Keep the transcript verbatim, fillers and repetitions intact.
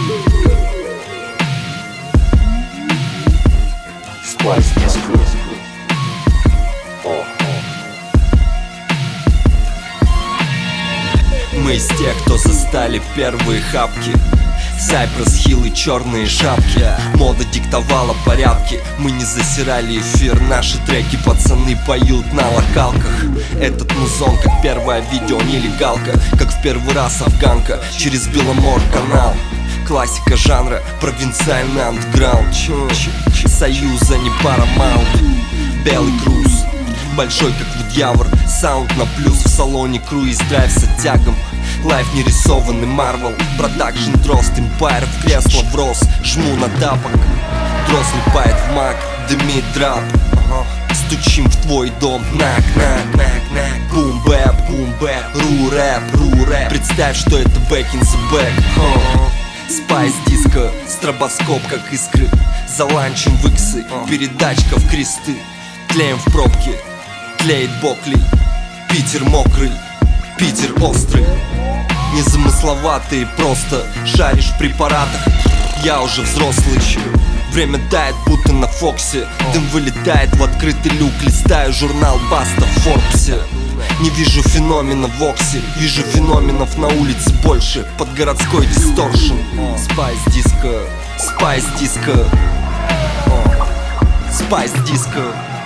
Spice Disco. Мы из тех, кто застали первые хапки. Сайпресс Хилл и черные шапки. Мода диктовала порядки. Мы не засирали эфир. Наши треки пацаны поют на локалках. Этот музон как первое видео нелегалка. Как в первый раз афганка через Беломор канал. Классика жанра, провинциальный андеграунд. Союза не Paramount. Белый груз, большой как Вудьявр. Саунд на плюс в салоне, круиз драйв с оттягом. Лайф не рисованный Марвел. Продакшн Дрозд Эмпайр, в кресло врос. Жму на тапок, Дрозд липает в мак, дымит драп. Стучим в твой дом, нак, нак, нак, нак. Бум-бэп, бум-бэп, ру-рэп, ру-рэп. Представь, что это back in the back. Спайс диско, стробоскоп как искры. Заланчим в иксы, передачка в кресты. Тлеем в пробке, тлеет Бокли. Питер мокрый, Питер острый. Незамысловатый, просто шаришь в препаратах. Я уже взрослый. Время тает, будто на Фоксе. Дым вылетает в открытый люк. Листаю журнал Баста в Форбсе. Не вижу феномена в Оксе. Вижу феноменов на улице больше. Под городской дисторшн. Спайс диско, спайс диско, спайс диско.